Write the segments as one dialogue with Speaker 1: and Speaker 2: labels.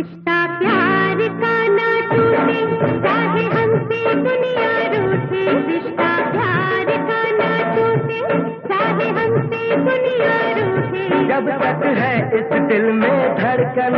Speaker 1: रिश्ता प्यार का ना टूटे, चाहे हमसे दुनिया रूठे। रिश्ता प्यार का ना टूटे, चाहे हमसे दुनिया रूठे।
Speaker 2: जब तक है इस दिल में धड़कन,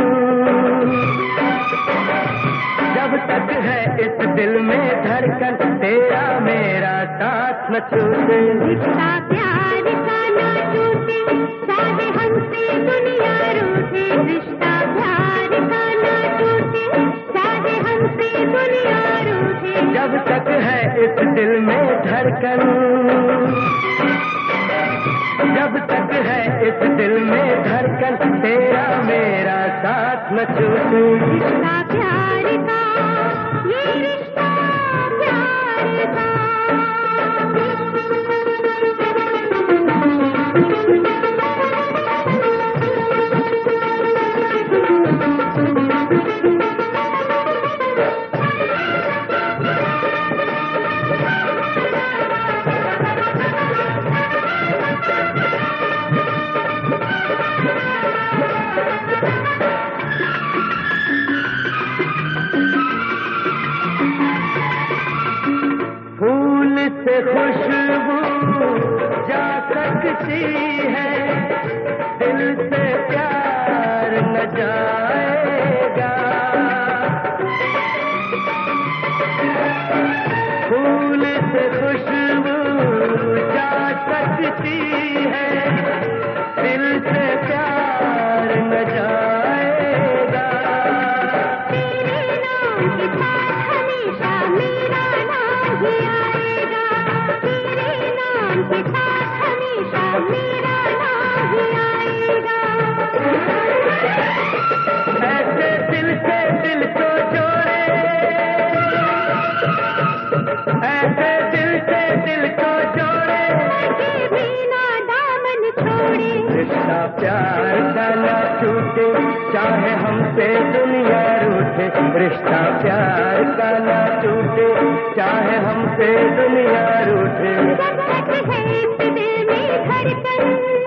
Speaker 2: जब तक है इस दिल में धड़कन, तेरा मेरा साथ न छूटे।
Speaker 1: रिश्ता प्यार का ना टूटे, चाहे हमसे दुनिया रूठे। रिश्ता प्यार का ना टूटे, चाहे हमसे दुनिया रूठे।
Speaker 2: जब तक है इस दिल में धड़कन, जब तक है इस दिल में धड़कन, तेरा मेरा साथ न छूटे।
Speaker 1: रिश्ता प्यार का, ये रिश्ता प्यार का।
Speaker 2: फूल से खुशबू जा सकती है, दिल से प्यार न जाएगा। फूल से खुशबू जा सकती है, दिल से प्यार न जाएगा।
Speaker 1: तेरे नाम के साथ हमेशा मेरा नाम ही आएगा। तेरे नाम के साथ हमेशा मेरा नाम ही आएगा।
Speaker 2: ऐसे दिल से दिल को जोड़े, ऐसे दिल से दिल को जोड़े,
Speaker 1: के बिना दामन छोड़े।
Speaker 2: रिश्ता प्यार का ना टूटे, चाहे हमसे दुनिया रूठे। रिश्ता प्यार का ना टूटे, चाहे हमसे दुनिया रूठे।
Speaker 1: जब तक है इस दिल में धड़कन,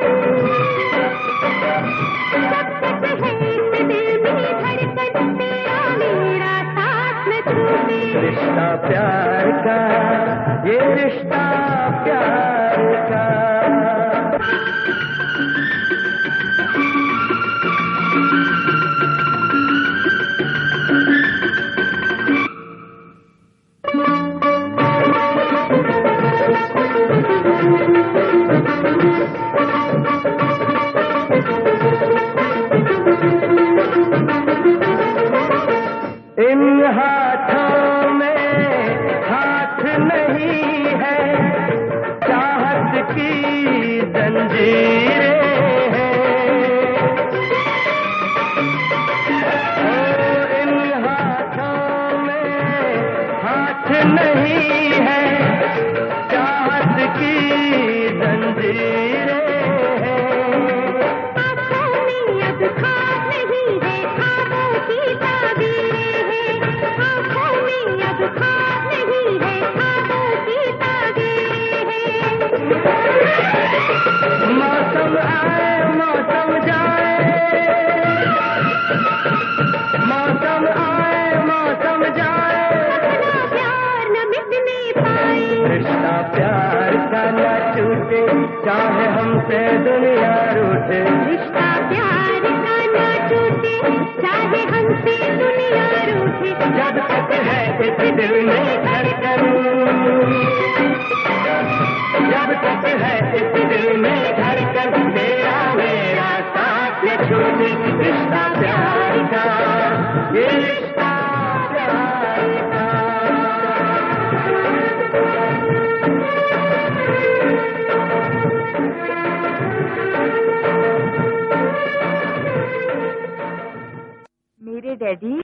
Speaker 1: जब तक है इस दिल में धड़कन, तेरा मेरा साथ न छूटे।
Speaker 2: रिश्ता प्यार का, ये रिश्ता प्यार का। इन हाथों में हाथ नहीं है, चाहत की जंजीरें हैं। ओ इन हाथों में हाथ नहीं है, चाहत की जंजीरें हैं।
Speaker 1: आँखों में अब ख्वाब नहीं है, ख्वाबों की ताबीरें हैं। आँखों में अब ख्वाब नहीं है, ख्वाबों की ताबीरें हैं।
Speaker 2: मौसम आए मौसम जाए, मौसम आए मौसम जाए,
Speaker 1: अपना प्यार न मिटने पाए।
Speaker 2: रिश्ता प्यार का न टूटे, चाहे हमसे दुनिया रूठे।
Speaker 1: रिश्ता प्यार का ना टूटे, चाहे हमसे दुनिया रूठे।
Speaker 2: जब तक है इस दिल में धड़कन, जब तक है इस दिल में धड़कन, तेरा मेरा साथ न छूटे। रिश्ता प्यार का, ये रिश्ता प्यार का।
Speaker 3: मेरे डैडी